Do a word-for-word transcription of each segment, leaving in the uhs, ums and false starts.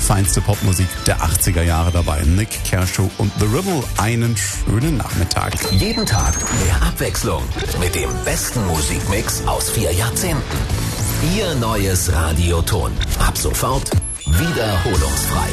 feinste Popmusik der achtziger Jahre dabei. Nick Kershaw und The Ribble, einen schönen Nachmittag. Jeden Tag mehr Abwechslung mit dem besten Musikmix aus vier Jahrzehnten. Ihr neues Radioton. Ab sofort wiederholungsfrei.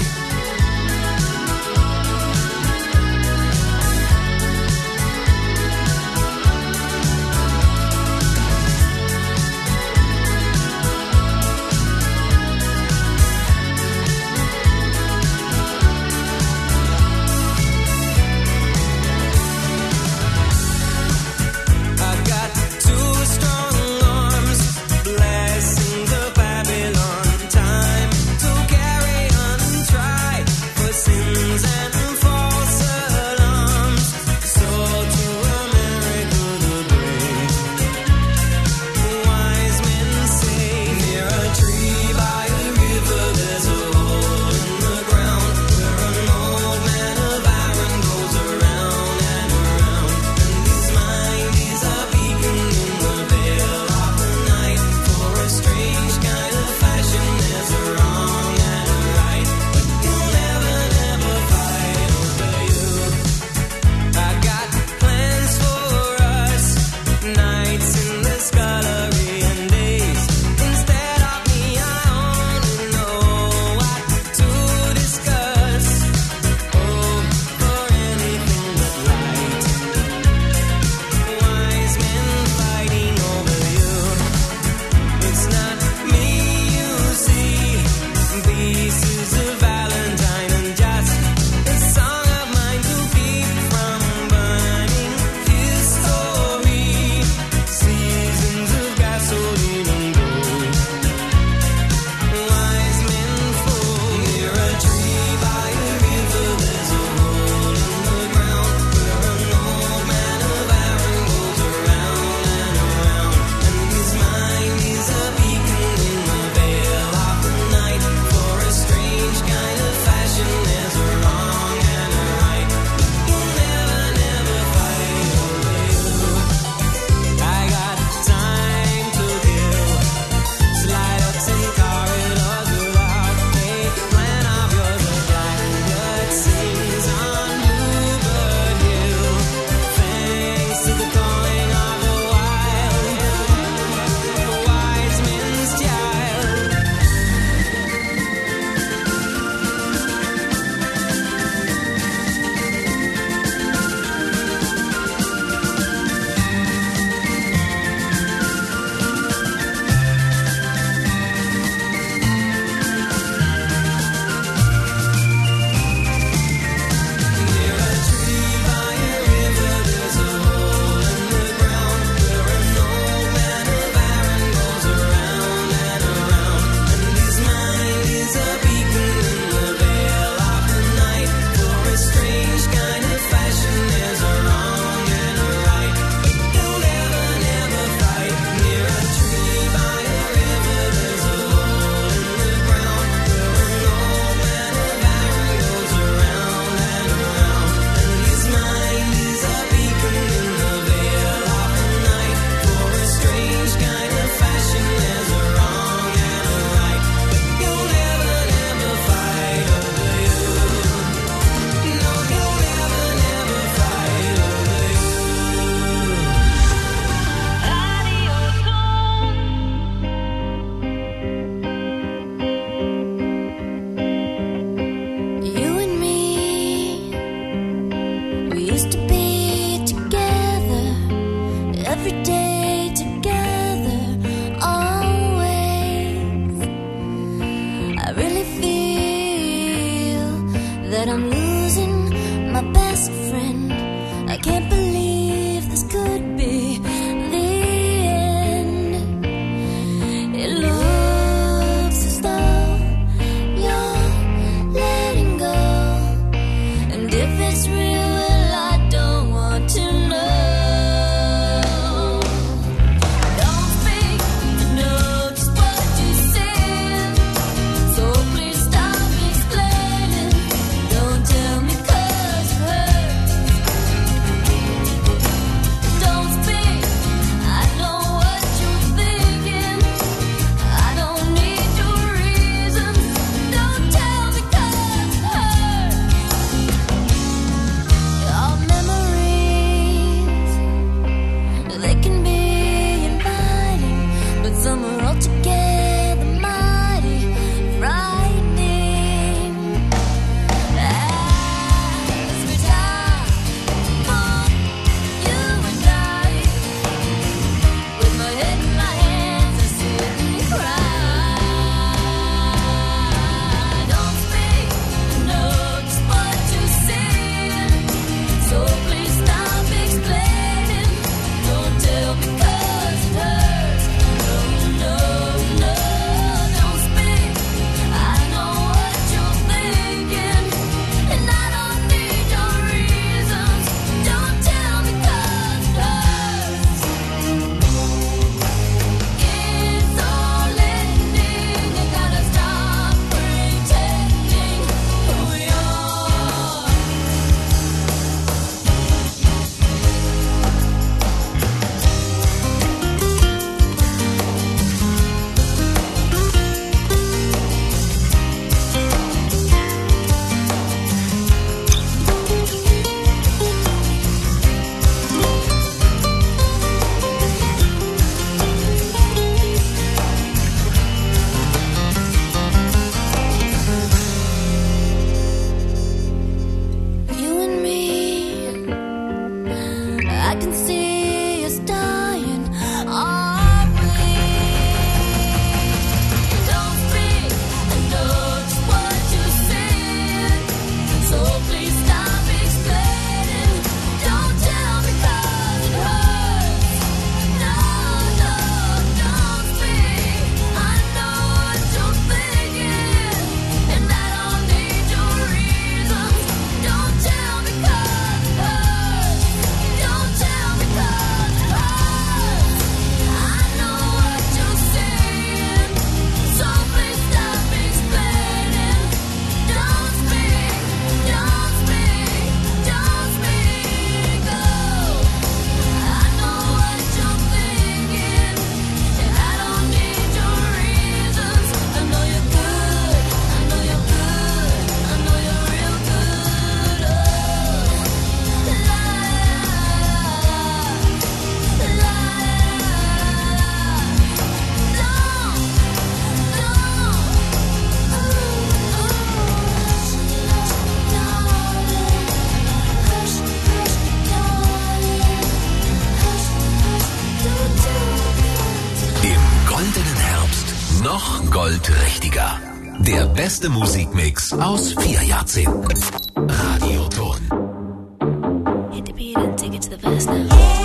Don't tell me 'cause it hurts. Der beste Musikmix aus vier Jahrzehnten. Radioton. Hit the beat and take it to the verse now.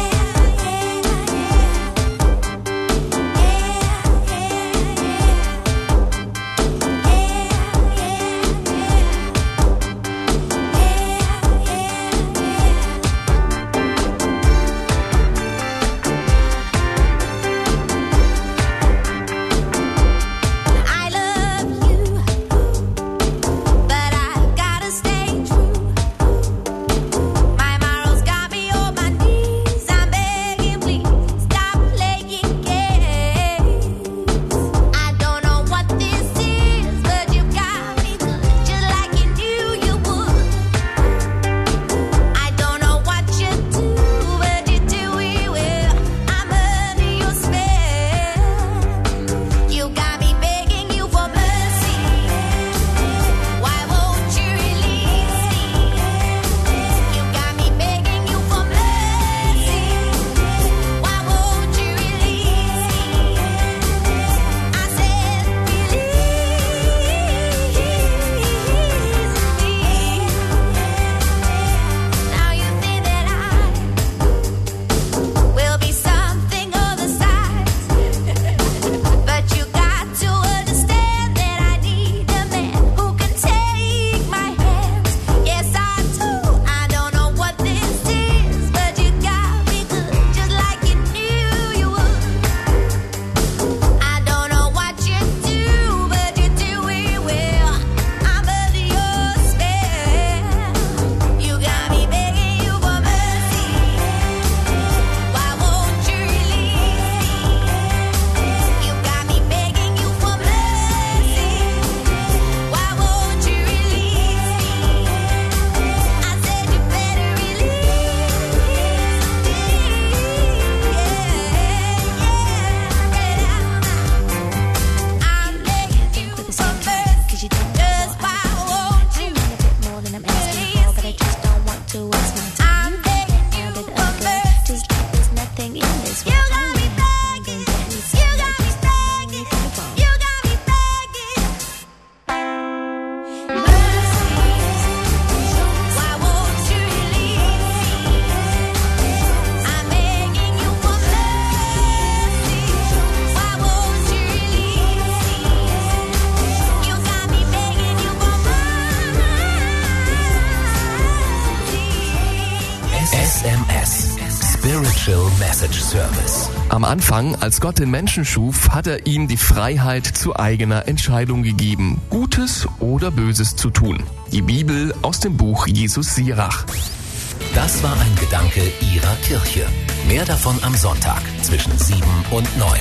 Spiritual Message Service. Am Anfang, als Gott den Menschen schuf, hat er ihm die Freiheit zu eigener Entscheidung gegeben, Gutes oder Böses zu tun. Die Bibel aus dem Buch Jesus Sirach. Das war ein Gedanke Ihrer Kirche. Mehr davon am Sonntag zwischen sieben und neun.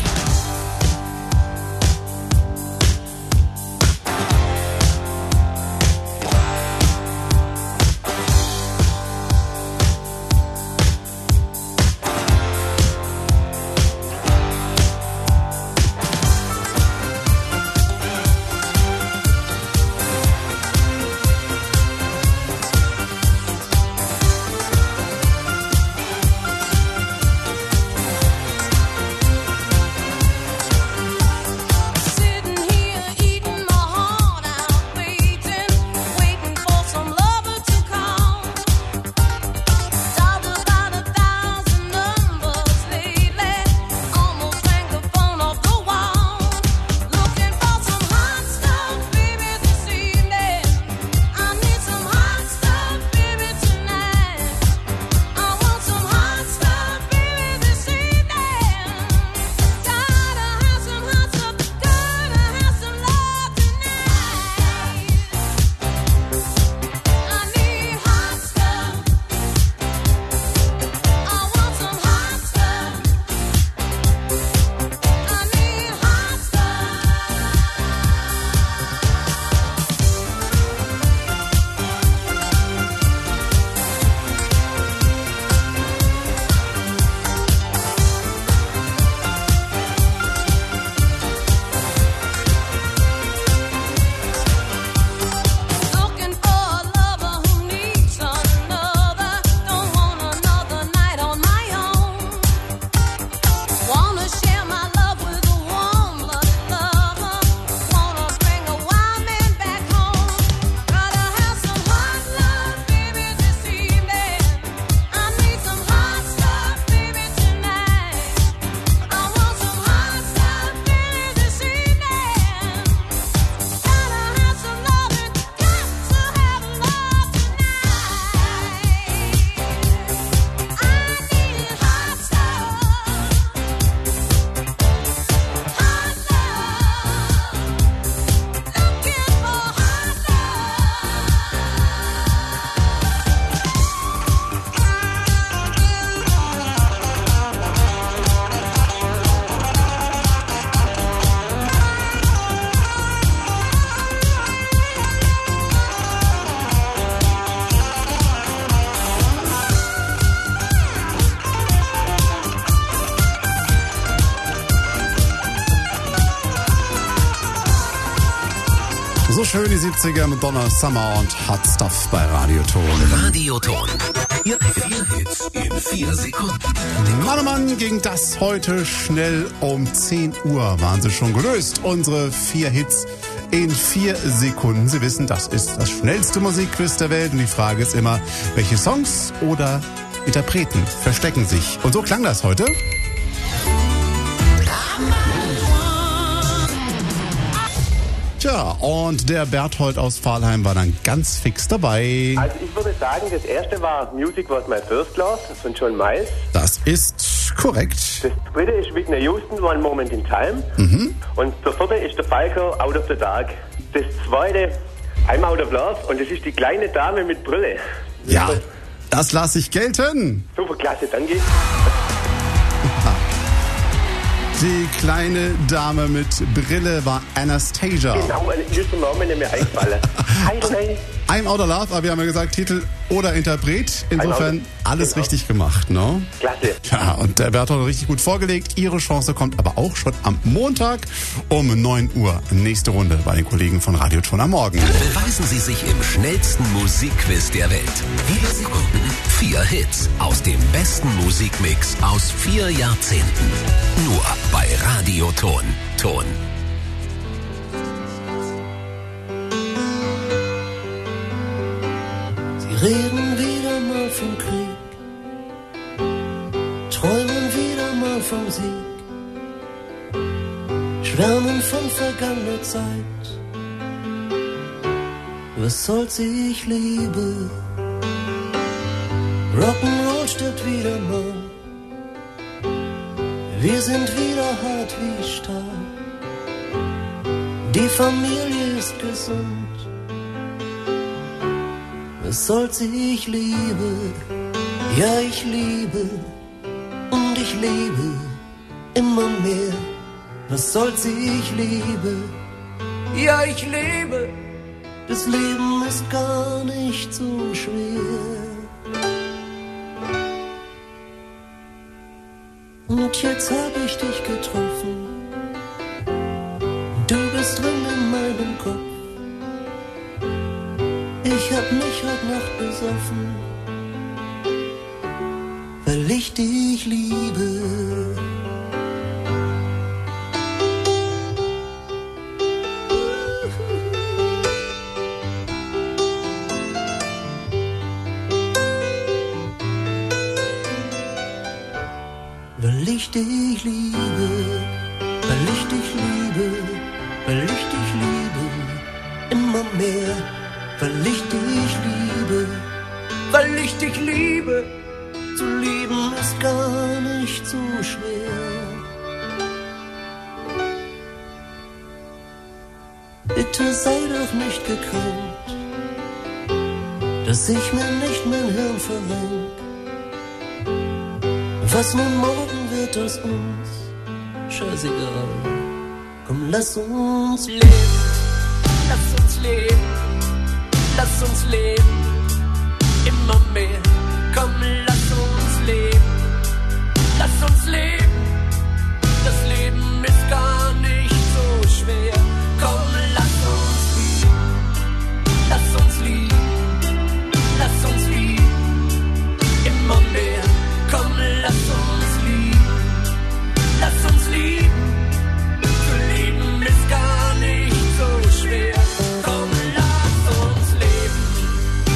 Schön die siebziger mit Donna Summer und Hot Stuff bei Radioton. Radioton. Ihre vier Hits in vier Sekunden. Mann, oh Mann, ging das heute schnell. Um zehn Uhr waren sie schon gelöst. Unsere vier Hits in vier Sekunden. Sie wissen, das ist das schnellste Musikquiz der Welt. Und die Frage ist immer, welche Songs oder Interpreten verstecken sich? Und so klang das heute. Tja, und der Berthold aus Pfahlheim war dann ganz fix dabei. Also ich würde sagen, das erste war Music Was My First Love von John Miles. Das ist korrekt. Das dritte ist Whitney Houston, One Moment in Time. Mhm. Und der vierte ist der Falco, Out of the Dark. Das zweite, I'm Out of Love. Und das ist die kleine Dame mit Brille. Ja, das lasse ich gelten. Super klasse, danke. Die kleine Dame mit Brille war Anastasia. Genau, mir ist der Name nicht mehr eingefallen. Hi, hi. I'm Out of Love, aber wir haben ja gesagt, Titel oder Interpret. Insofern alles genau. richtig gemacht, ne? Klasse. Ja, und der Berthold hat richtig gut vorgelegt. Ihre Chance kommt aber auch schon am Montag um neun Uhr. Nächste Runde bei den Kollegen von Radioton am Morgen. Beweisen Sie sich im schnellsten Musikquiz der Welt. Vier Sekunden, vier Hits aus dem besten Musikmix aus vier Jahrzehnten. Nur bei Radioton. Ton. Sie reden wieder mal vom Krieg, träumen wieder mal vom Sieg, schwärmen von vergangener Zeit. Was soll's, ich liebe, Rock'n'Roll stirbt wieder mal, wir sind wieder hart wie Stahl, die Familie ist gesund. Was soll's, ich liebe, ja ich liebe und ich liebe immer mehr. Was soll's, ich liebe, ja ich liebe, das Leben ist gar nicht so schwer. Und jetzt hab ich dich getroffen, du bist drin in meinem Kopf. Ich hab mich heute Nacht besoffen, weil ich dich liebe. Weil ich dich liebe, weil ich dich liebe, weil ich dich liebe, immer mehr. Weil ich dich liebe, weil ich dich liebe, zu lieben ist gar nicht so schwer. Bitte sei doch nicht gekränkt, dass ich mir nicht mein Hirn verrenk. Was nun morgen wird aus uns, scheißegal. Komm, lass uns leben, lass uns leben. Lass uns leben, immer mehr. Komm, lass uns leben, lass uns leben. Das Leben ist gar nicht so schwer. Komm, lass uns lieben, lass uns lieben, lass uns lieben, immer mehr. Komm, lass uns lieben, lass uns lieben. Zu lieben ist gar nicht so schwer. Komm, lass uns leben.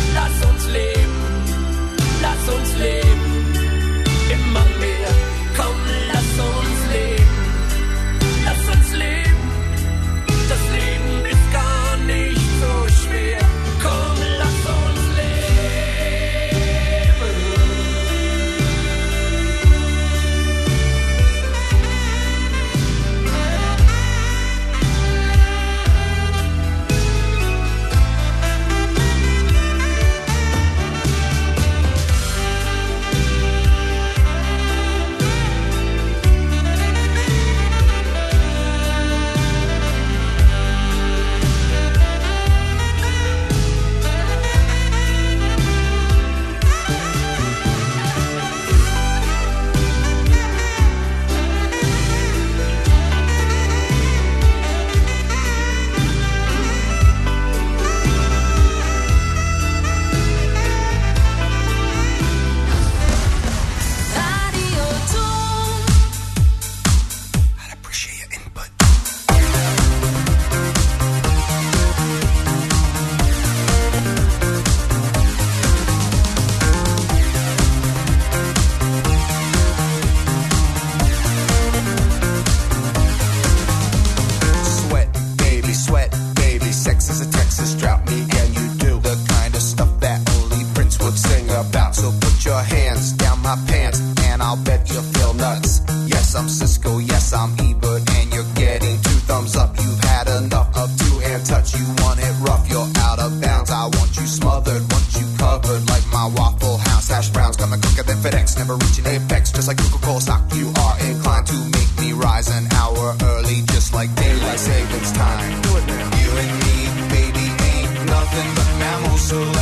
about me, and you do the kind of stuff that only Prince would sing about. So put your hands down my pants, and I'll bet you'll feel nuts. Yes, I'm Cisco, yes, I'm Ebert, and you're getting two thumbs up. You've had enough of two-hand touch, you want it rough, you're out of bounds. I want you smothered, want you covered like my Waffle House hash browns. Coming quicker than FedEx, never reaching apex, just like Coca-Cola stock. You are inclined to make me rise an hour early, just like daylight savings time. Do it now. You and me, baby, ain't nothing but mammals, so